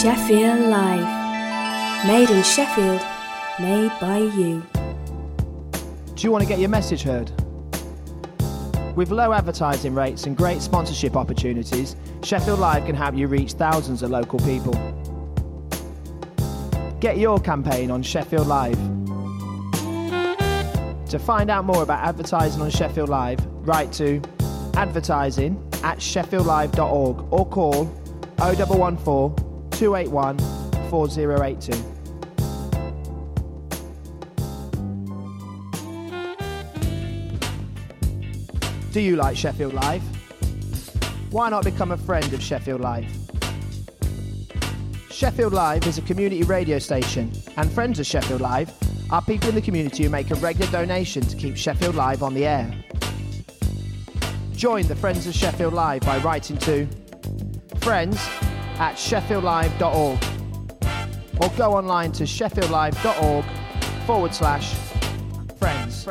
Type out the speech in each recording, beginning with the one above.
Sheffield Live. Made in Sheffield, made by you. Do you want to get your message heard? With low advertising rates and great sponsorship opportunities, Sheffield Live can help you reach thousands of local people. Get your campaign on Sheffield Live. To find out more about advertising on Sheffield Live, write to advertising@sheffieldlive.org or call 0114 281 4082. Do you like Sheffield Live? Why not become a friend of Sheffield Live? Sheffield Live is a community radio station, and friends of Sheffield Live are people in the community who make a regular donation to keep Sheffield Live on the air. Join the Friends of Sheffield Live by writing to friends@sheffieldlive.org or go online to sheffieldlive.org/friends.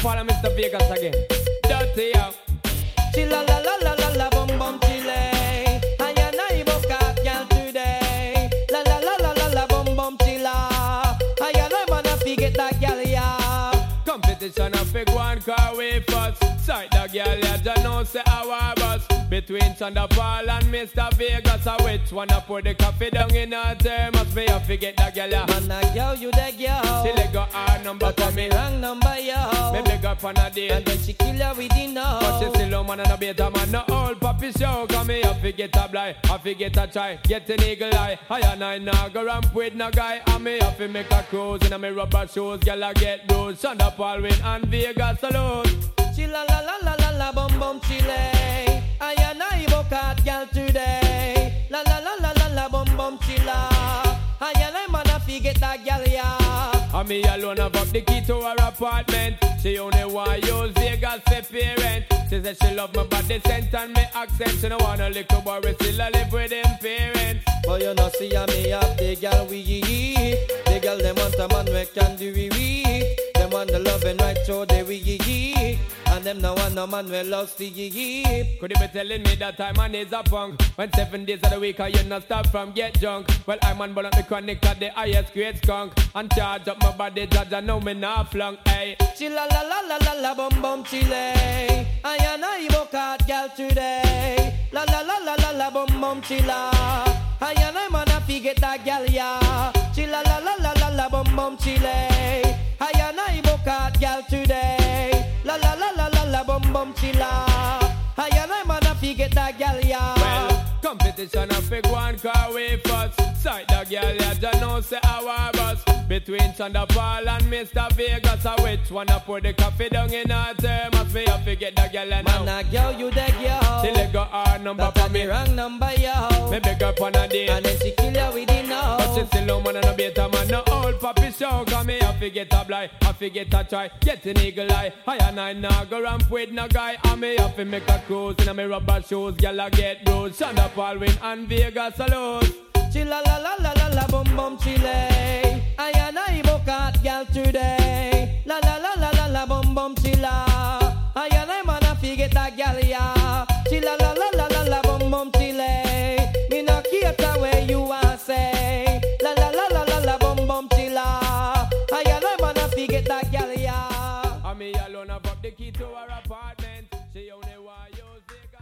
Paul and Mr. Vegas again. Dirty out. Chilla la la la la la bum bum chile. I and I book out girl today. La la la la la la bum bum chilla. I and I wanna forget that girl yeah. Competition of big one car way first. Sight the girl ya just know say our bus. Between Chanda Paul and Mr. Vegas, which one I put the coffee down in her thermos? Me I forget the girl ya. Man a girl you the girl. She let go her number but for me. Wrong number yo. Me beg up on a date. And then she kill her with the no. But she still a man and a beta man. No old puppy show. Cause me I forget a blind. I forget a try. Get an eagle eye. I and I now go ramp with no guy. And me have to make a cruise. In a me rubber shoes. Girl I get those. Chanda Paul win and Vegas alone. Chilla la la la la la bum bum chile. I and I book out girl today. La la la la la la bum bum chilla. I and I manna forget that girl yeah. And me alone have up the key to her apartment. She only want use Vegas for parent. She said she love my body scent and me accent. She no want a little boy we still a live with him parents. But you know see a me have the girl we the girl them want a man we can do we. Them want the love and right so they we. And them no want no man we lost the Could you be telling me that time man is a punk? When 7 days of the week you not stop from get drunk. Well I'm on burn up the chronic at the highest grade skunk. And charge up my body judge I know me not flunk. Hey. Chilla la la la la la bum bum chile. I and I book out girl today. La la la la la la bum bum chilla. I and I manna forget that girl yeah. Chilla la la la la la bum bum chile. I and I book out girl today. La la la la la la bum bum chilla. I and I manna forget that girl yeah. Well, competition of big one car way first. Sight the girl ya just know say our bus. Between Chanda Paul and Mr. Vegas, which one I put the coffee down in her thermos? Me I forget the girl and now. Man a girl you the girl. She let go her number for for me. The wrong number yo. Me beg up on a date. And then she kill you with the no. But she still no man and a beta man. No old puppy show. Cause me I forget a blind. I forget a try. Get an eagle eye. I and I now go ramp with no guy. And me have to make a cruise. In a me rubber shoes. Girl I get bruised. Chanda Paul win and Vegas alone. Chilla la la la la la bum bum chile. I and I book out girl today. La la la la la la bum bum chilla. I and I manna forget that girl yeah. Chilla la la la la la bum bum chile. Me no care where you are say. La la la la la la bum bum chilla. I and I manna forget that girl yeah. And me alone have up the key to her apartment. She only want use Vegas.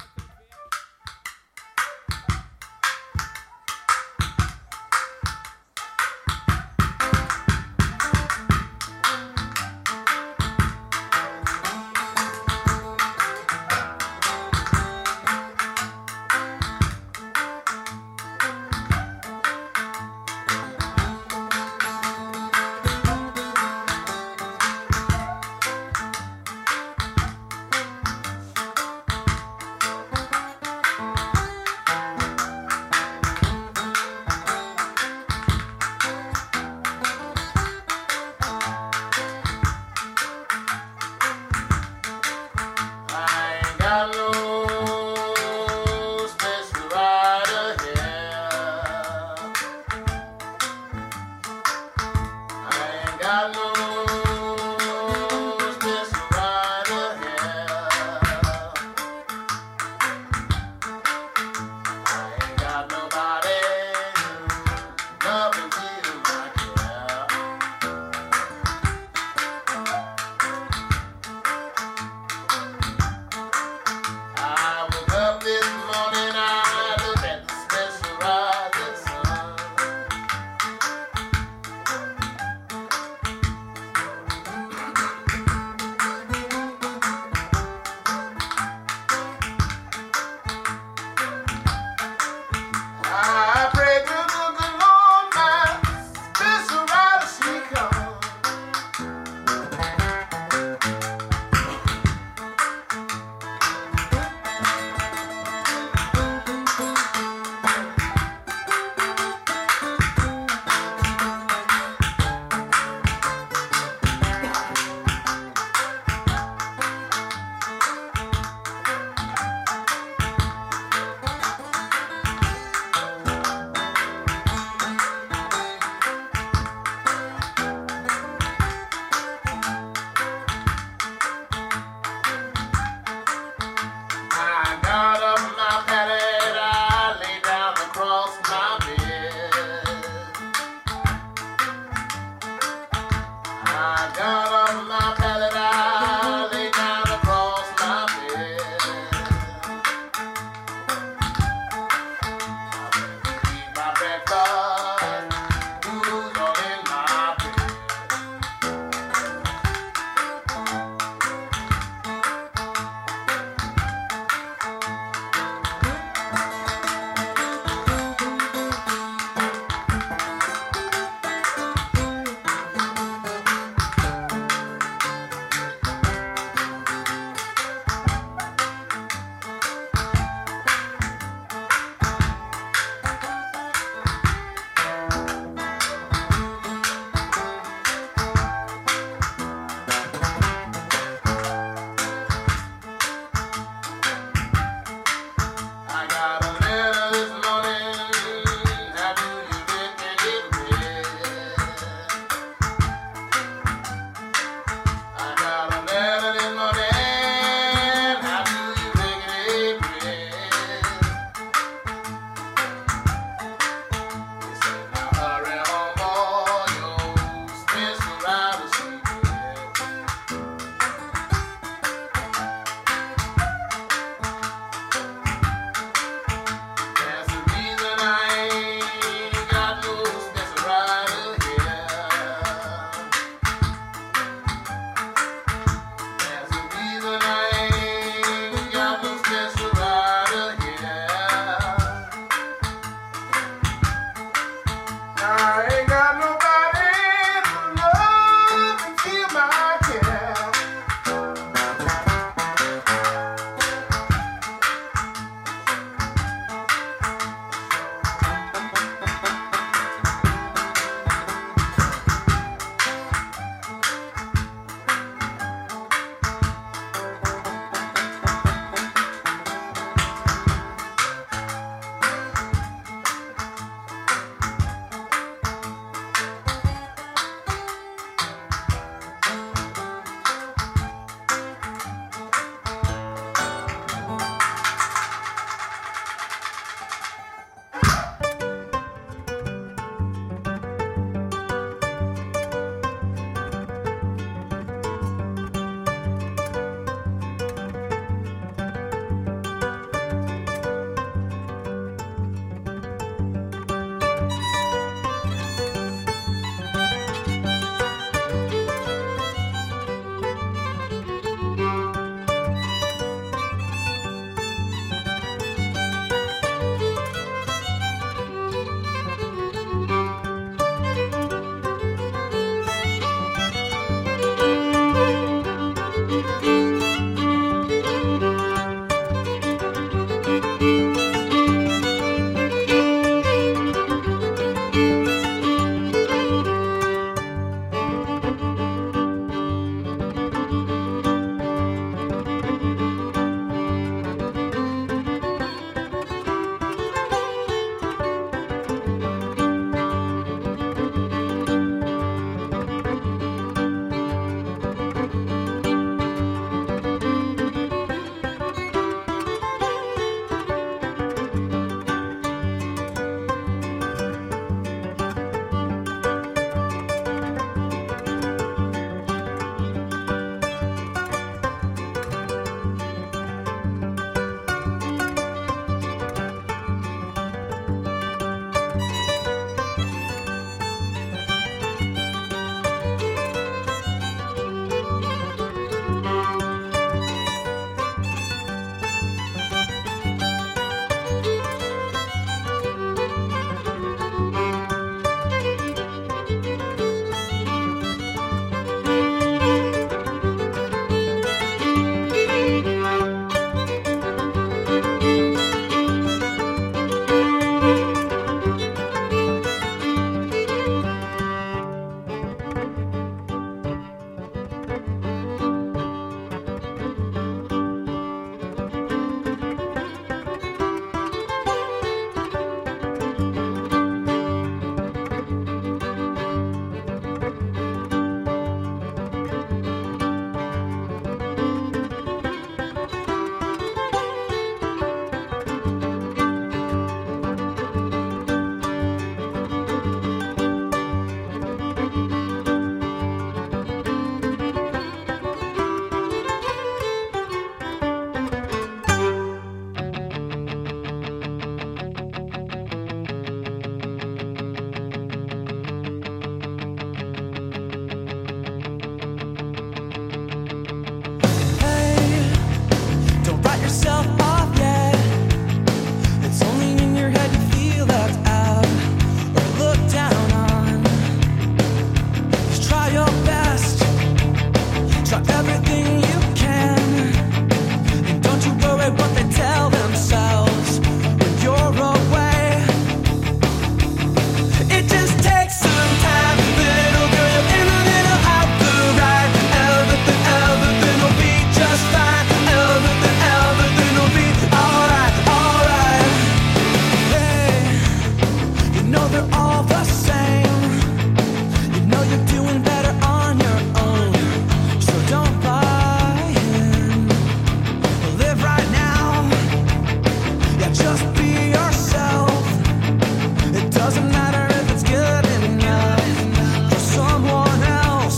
know they're all the same. You know you're doing better on your own, so don't buy in. Live right now, yeah, just be yourself. It doesn't matter if it's good enough for someone else.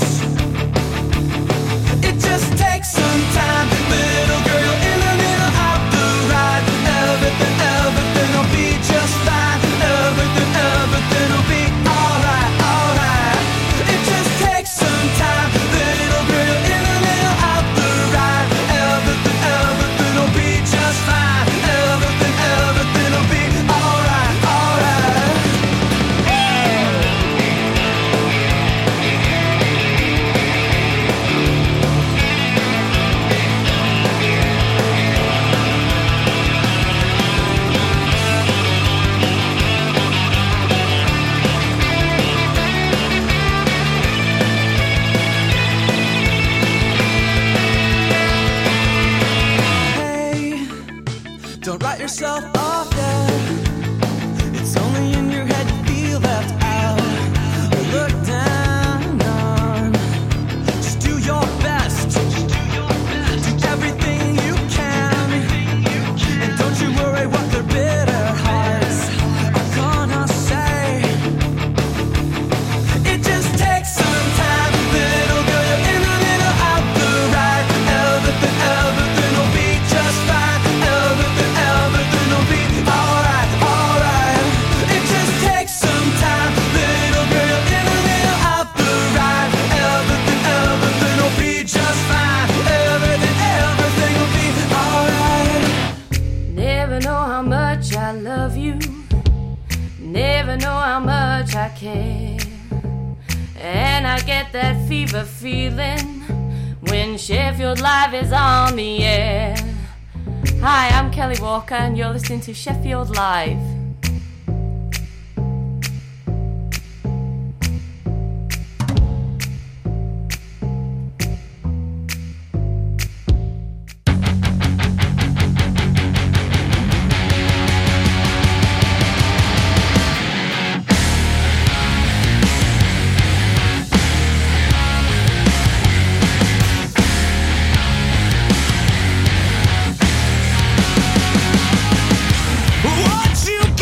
It just takes some time, little girl, in a little out the ride. Everything will be just fine. Everything will be alright, alright. It just takes some time, little girl, in a little out the ride. Everything will be just fine. Everything will be alright, alright. Hey, don't write yourself off yet. It's only in your head you feel left out or looked down on. Just do your best. Do everything you can. And don't you worry what their bitter hearts are gonna say. It just takes some time, little girl, you're in a little out the ride. Everything will be just fine. Everything will be alright, alright. It just takes some time, little girl, you're in a little out the ride. Everything will be just fine. Everything will be alright. Never know how much I love you. Never know how much I care. And I get that fever feeling when Sheffield Live is on the air. Hi, I'm Kelly Walker and you're listening to Sheffield Live. What you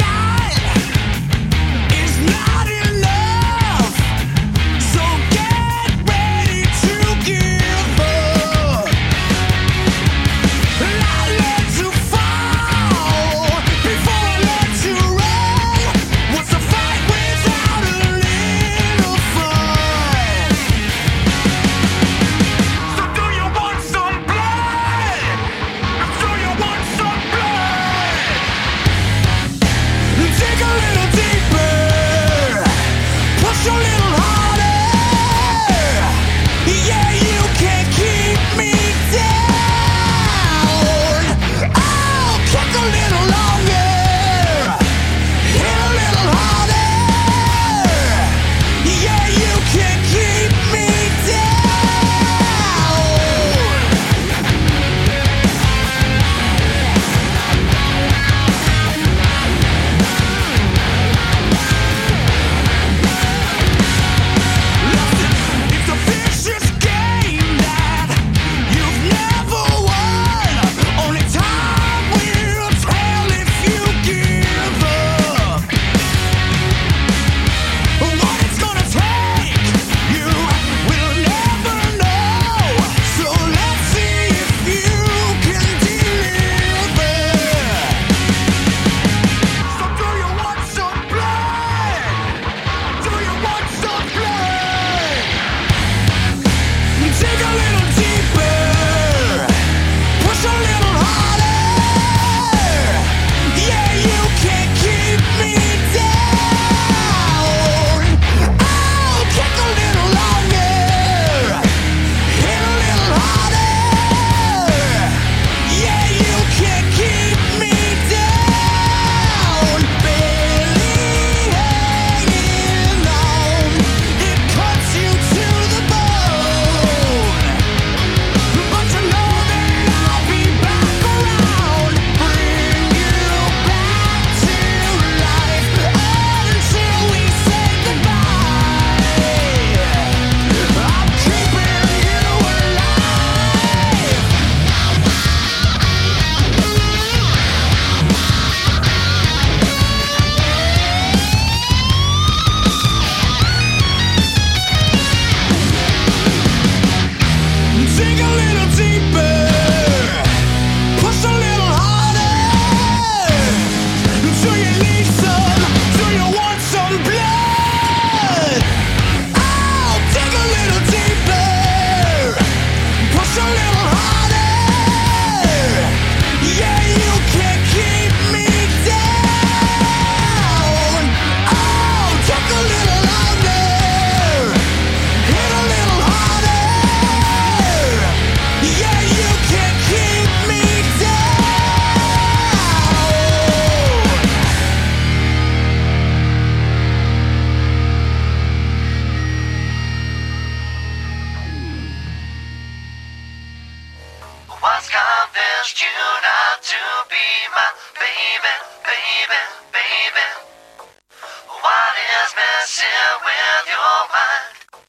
is messing with your mind?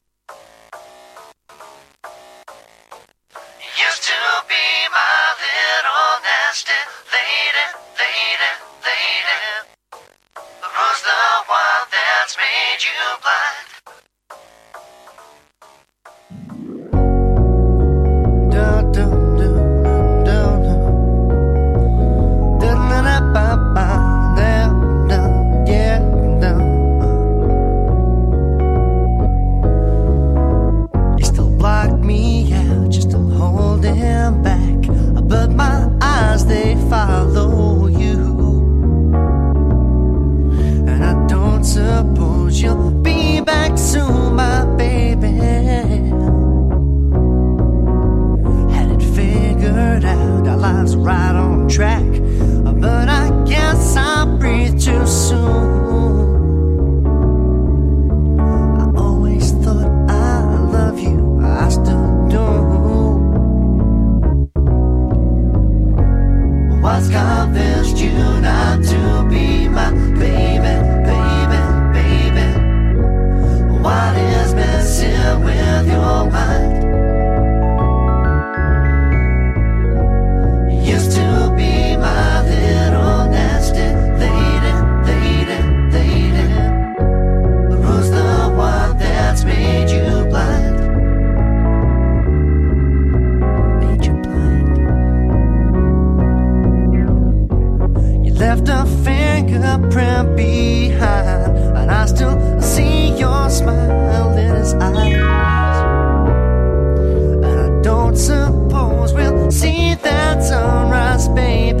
Used to be my little nasty lady, lady, lady. Who's the one that's made you blind? But my eyes, they follow you. And I don't suppose you'll be back soon, my baby. Had it figured out, our lives are right on track. But I guess I breathe too soon. I always thought I love you, I still do. What's convinced you not to be my baby, baby, baby? What is messing with your mind? Used to be my little nasty lady, lady, lady. Who's the one that's made you blind? Made you blind. Left a fingerprint behind, and I still see your smile in his eyes. And I don't suppose we'll see that sunrise, baby.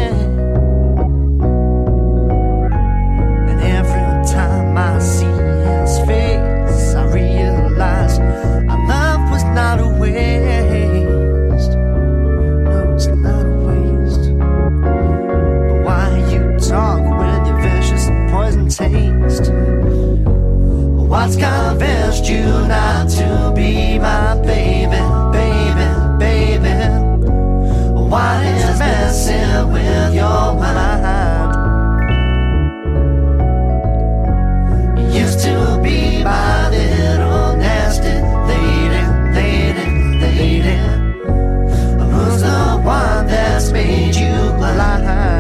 And every time I see his face, I realize our love was not a waste. No, it's not a waste. Talk with your vicious poison taste. What's convinced you not to be my baby, baby, baby? What is messing with your mind? Used to be my little nasty lady, lady, lady. Who's the one that's made you blind?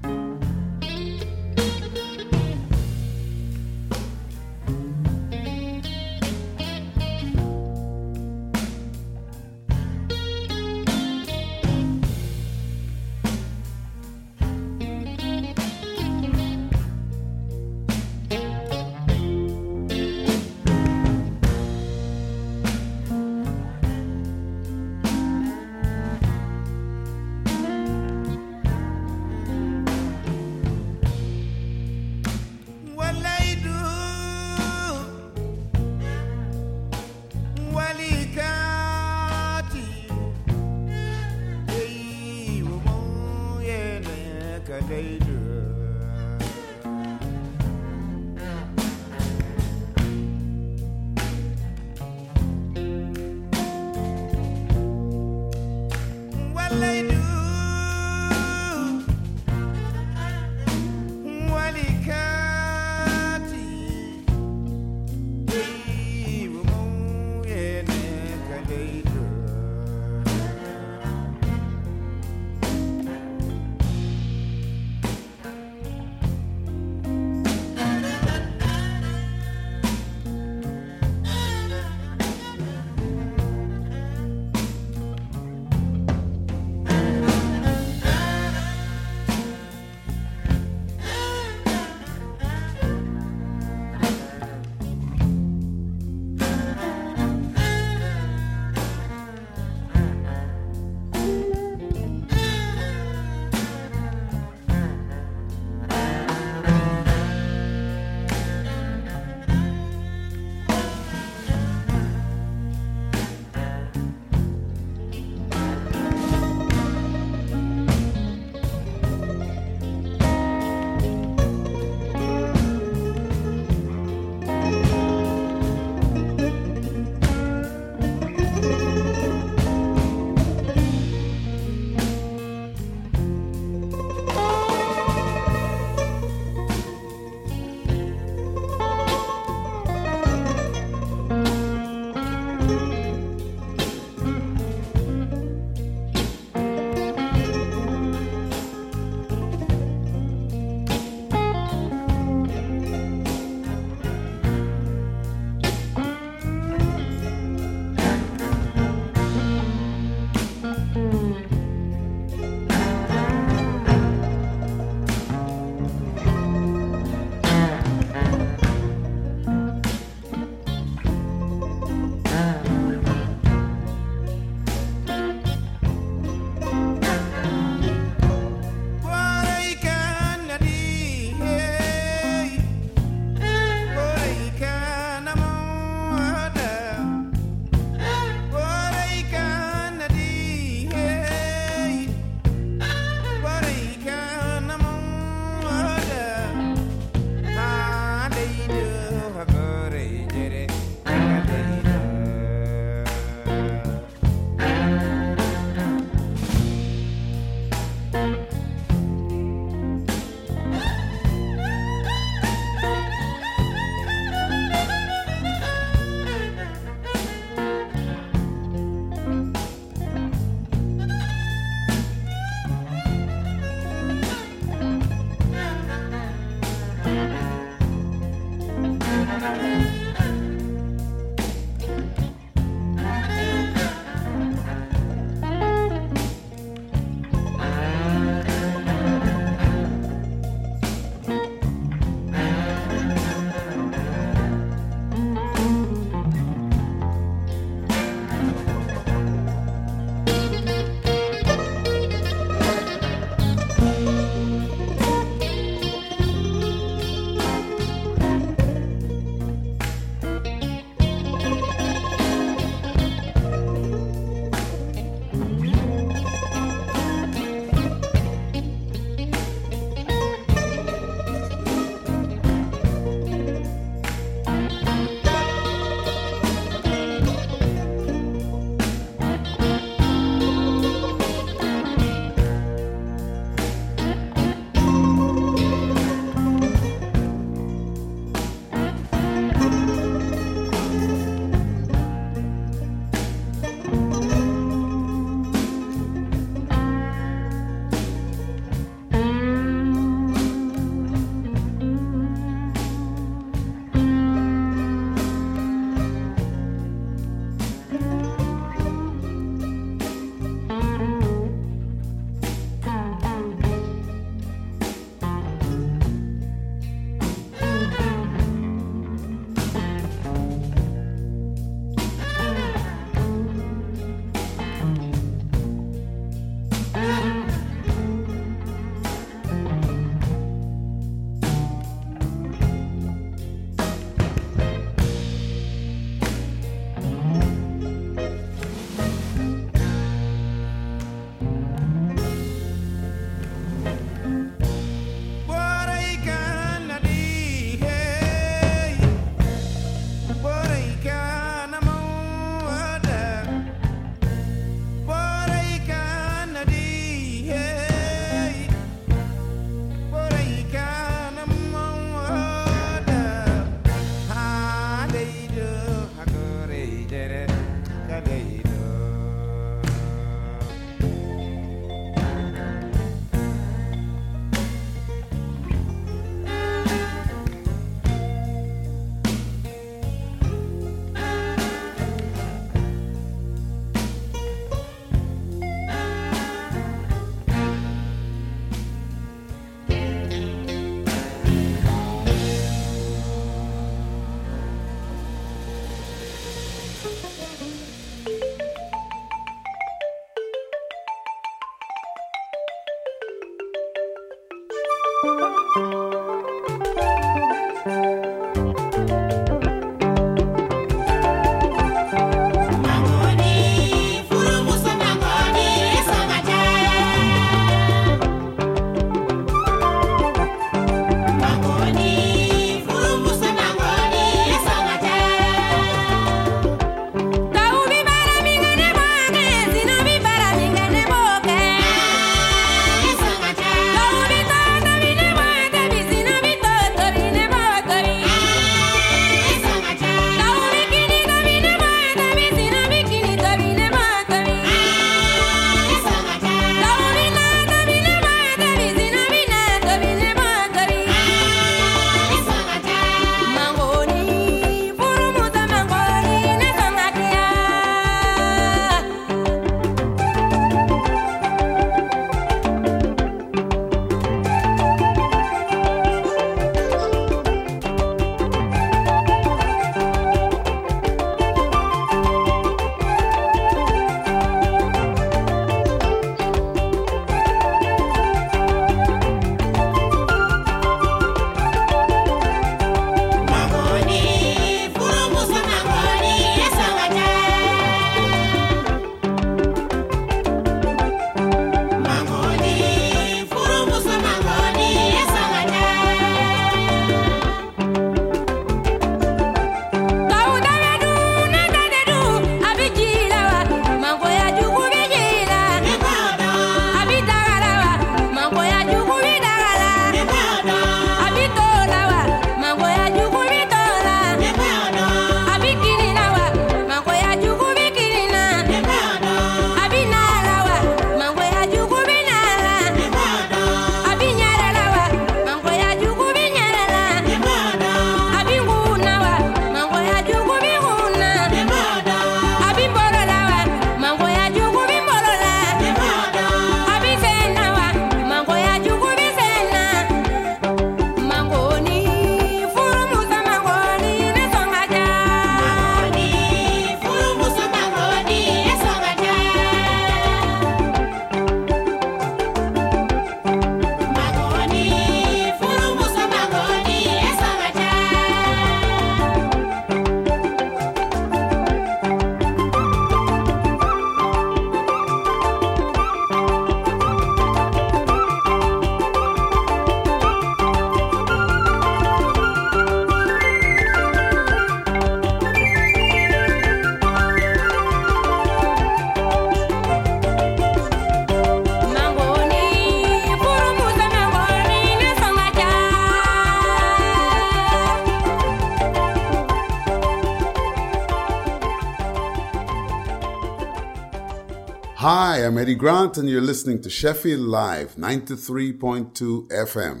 Hi, I'm Eddie Grant, and you're listening to Sheffield Live, 93.2 FM.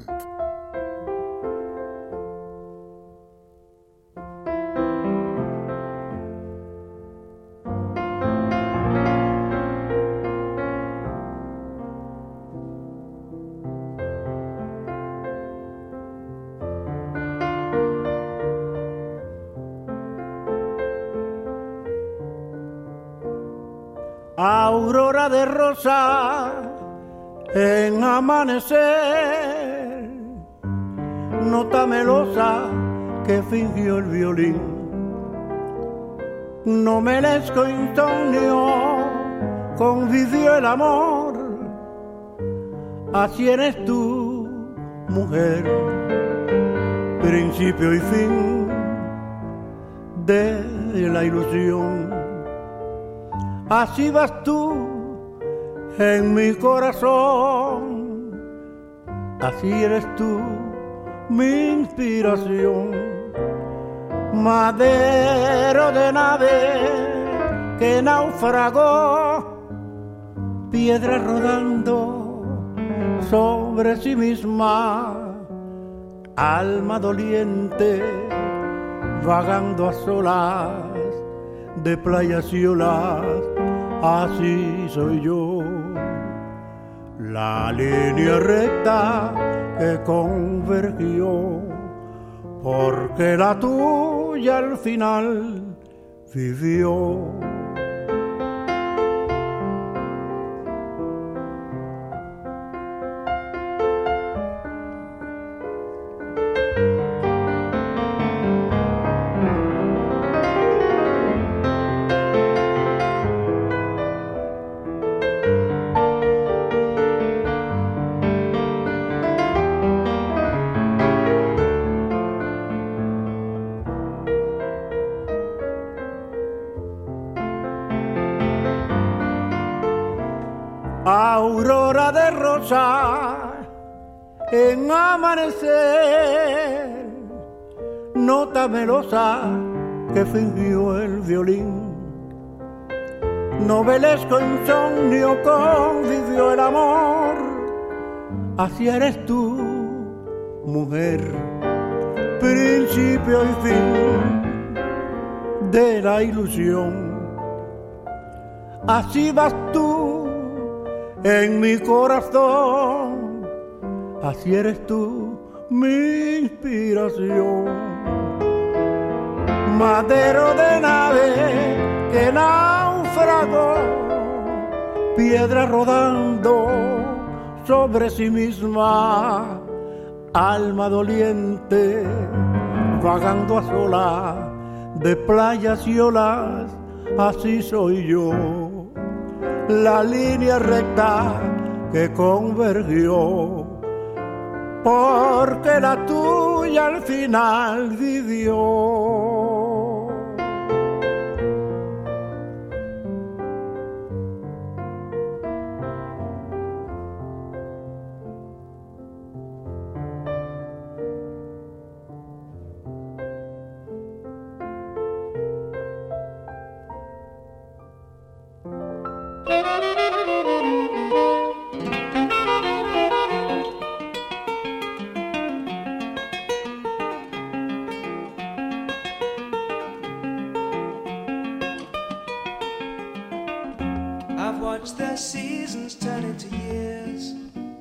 Aurora de rosa en amanecer, nota melosa que fingió el violín, novelesco insomnio convivió el amor, así eres tú, mujer, principio y fin de la ilusión. Así vas tú en mi corazón, así eres tú mi inspiración. Madero de nave que naufragó, piedra rodando sobre sí misma, alma doliente vagando a solas de playas y olas, así soy yo. La línea recta que convergió, porque la tuya al final vivió. Aurora de rosa en amanecer, nota melosa que fingió el violín, novelesco insomnio convivió el amor, así eres tú, mujer, principio y fin de la ilusión. Así vas tú en mi corazón, así eres tú mi inspiración. Madero de nave que naufragó, piedra rodando sobre sí misma, alma doliente vagando a solas de playas y olas, así soy yo. La línea recta que convergió, porque la tuya al final vivió. I've watched the seasons turn into years.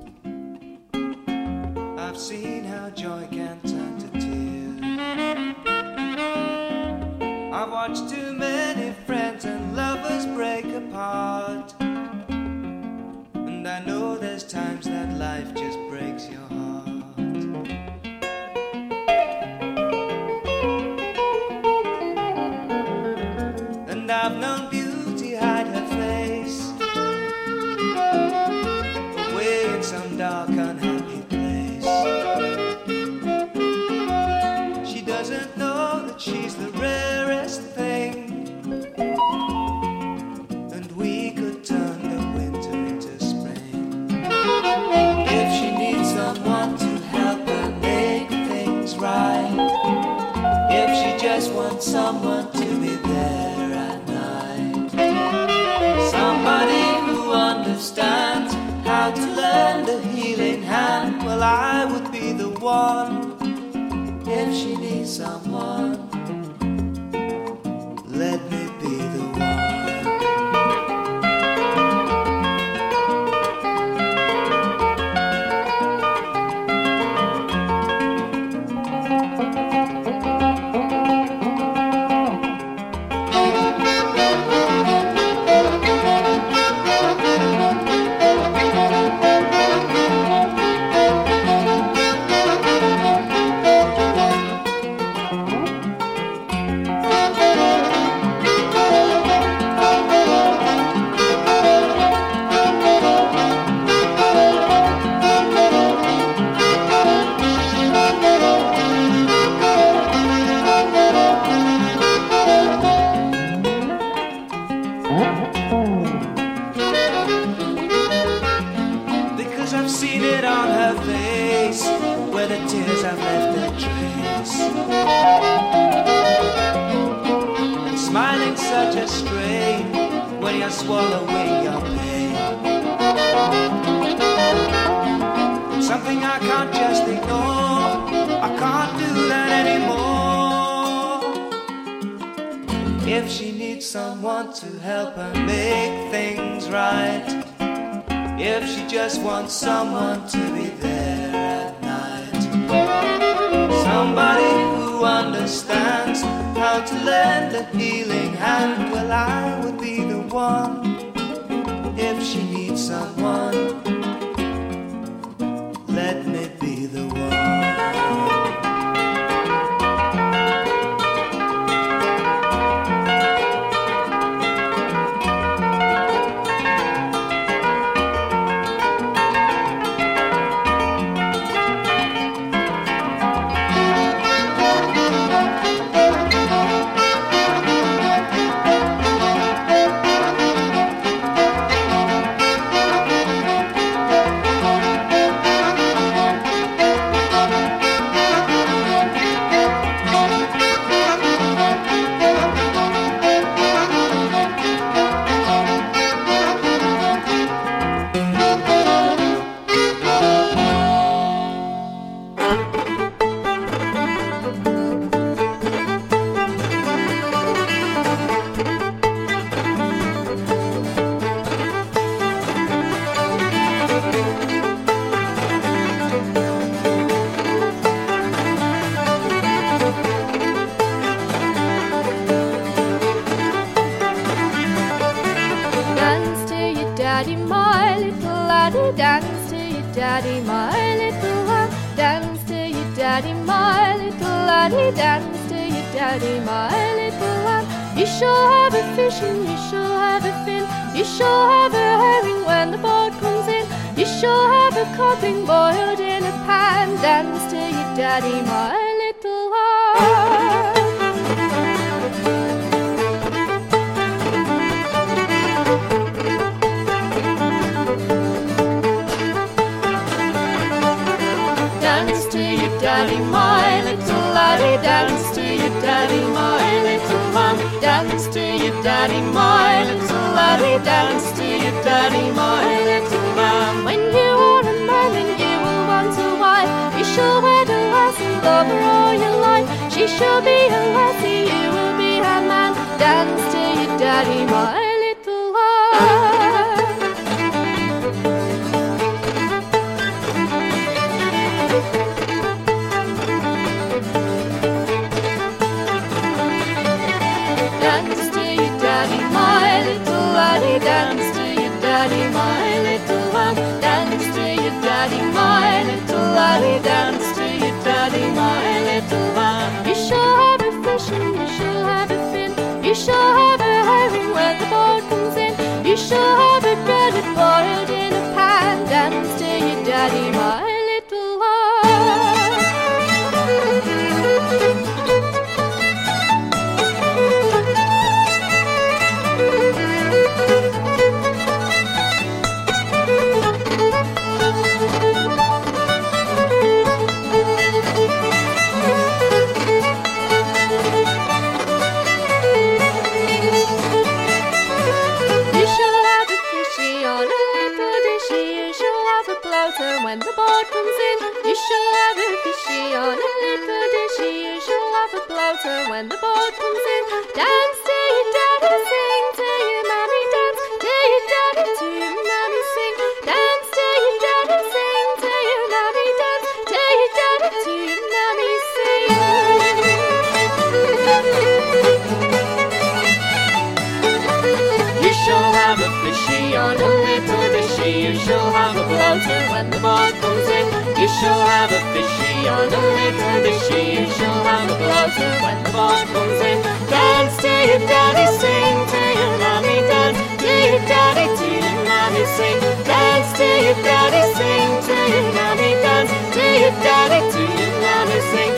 I've seen how joy can turn to tears. I've watched too many friends and lovers break apart, and I know there's times that life just breaks your heart. And I've known beauty hide her face away in some dark unhappy place. She doesn't know that she's the rarest thing, and we could turn the winter into spring. If she needs someone to help her make things right, if she just wants someone to be there at night, somebody who understands how to lend a healing hand, well, I would be the one. If she needs someone, let me be the one. Someone to be there at night. Somebody who understands how to lend a healing hand. Well, I would be the one. If she needs someone, let me be the one. water when the boat comes in. Dance to your daddy, sing to your mommy, dance to your daddy, to your mommy, sing. Dance to your daddy, sing to your mommy, dance to your daddy, to your mommy, sing. You shall have a fishy on a little dishy. You shall have a bloater when the boat comes in. You shall have a fishy on a little dishy. You shall have a bloater when the boat comes in. Dance to your daddy, sing to your mommy, dance to your daddy, to your mommy, sing. Dance to your daddy, sing to your mommy, dance to your daddy, to your mommy, sing.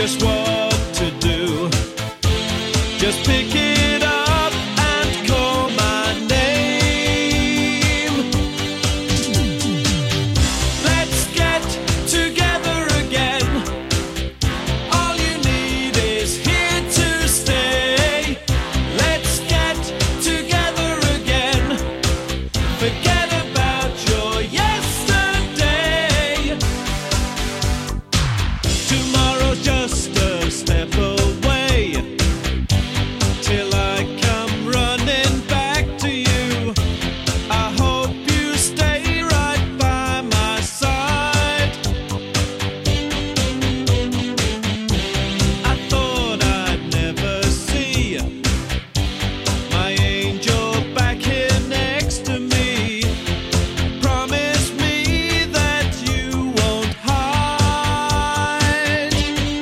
just what to do. Just pick it up and call my name. Let's get together again. All you need is here to stay. Let's get together again. Forget about your yesterday. Tomorrow's just a step away. Till I come running back to you. I hope you stay right by my side. I thought I'd never see my angel back here next to me. Promise me that you won't hide.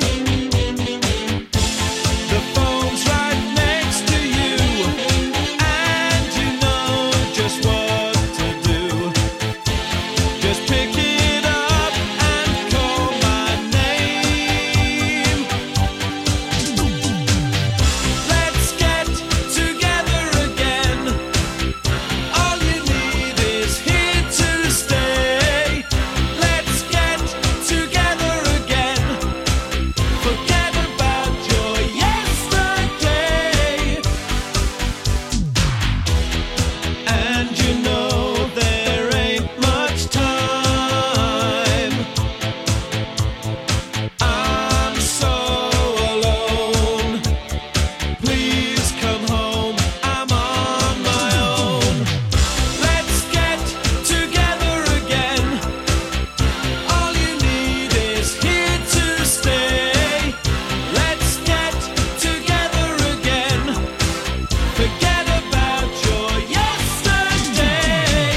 The phone's right next to you, and you know just what to do. Just pick it up and call my name. Let's get together again. All you need is here to stay. Let's get together again. Forget about your yesterday. And you know there ain't much time. I'm so alone. Please come home. I'm on my own. Let's get together again. All you need is here to stay. Let's get together again. Forget about your yesterday.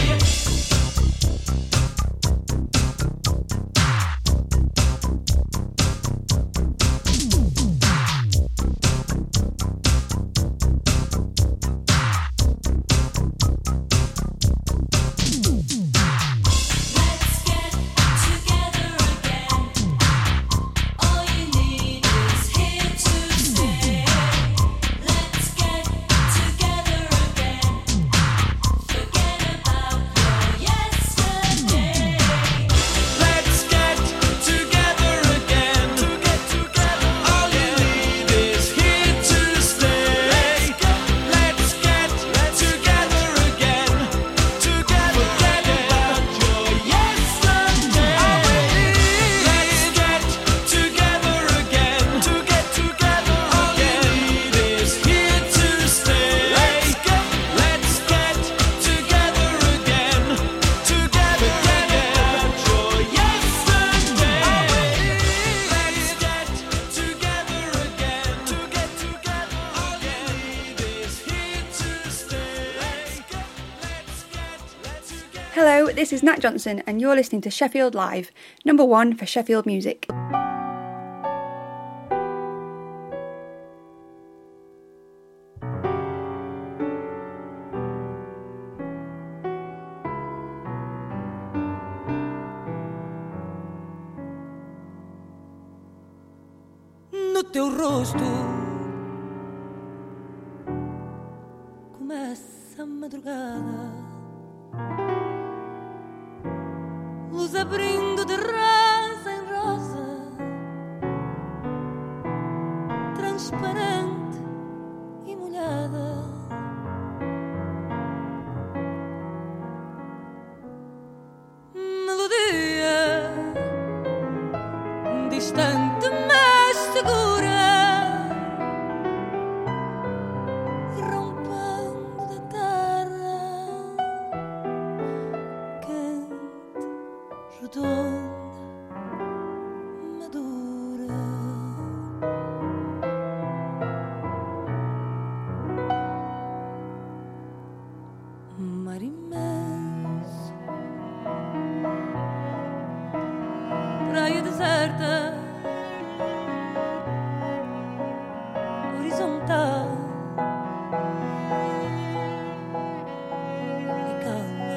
Let's get together again. All you need is here to stay. Let's get together again. Forget about your yesterday. Let's get together again. All you need is here to stay. Let's get together again. Forget about your yesterday. Let's get together again. All you need is here to stay. Let's get together again. Forget about your yesterday. Let's get together again. All you need is here to stay. Let's get together. Hello, this is Nat Johnson, and you're listening to Sheffield Live, number one for Sheffield music. No teu rosto começa a madrugada, luz abrindo de rosa em rosa, transparente e molhada. Melodia distante, mas segura, rompendo da terra, quente, redonda, madura. Mar imenso, praia deserta, horizontal e calma,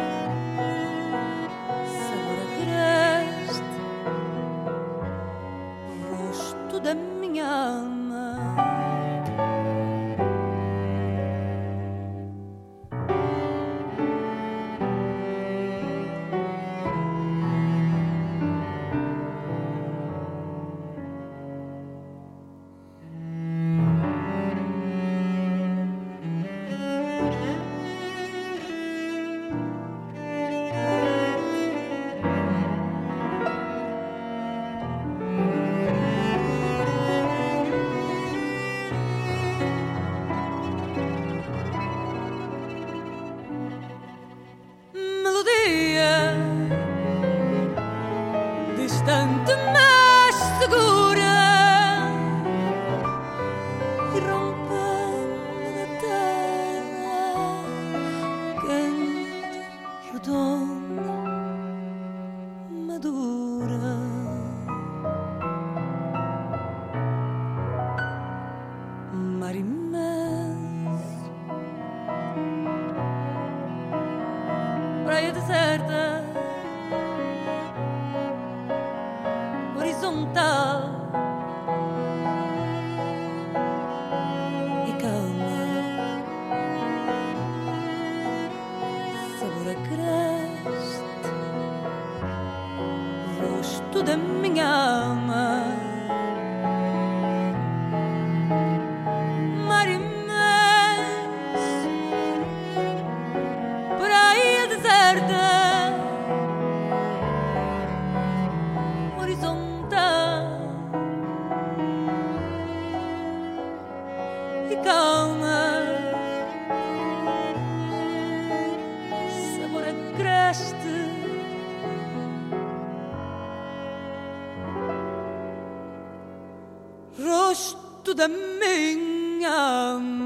sabor agreste bastante mais segura e rompendo da terra quente e redonda, madura. Mar imenso, praia deserta, horizontal e calma, sabor agreste, rosto da minha alma. Mar imenso, praia deserta, horizontal e calma, sabor agreste, rosto da minha alma.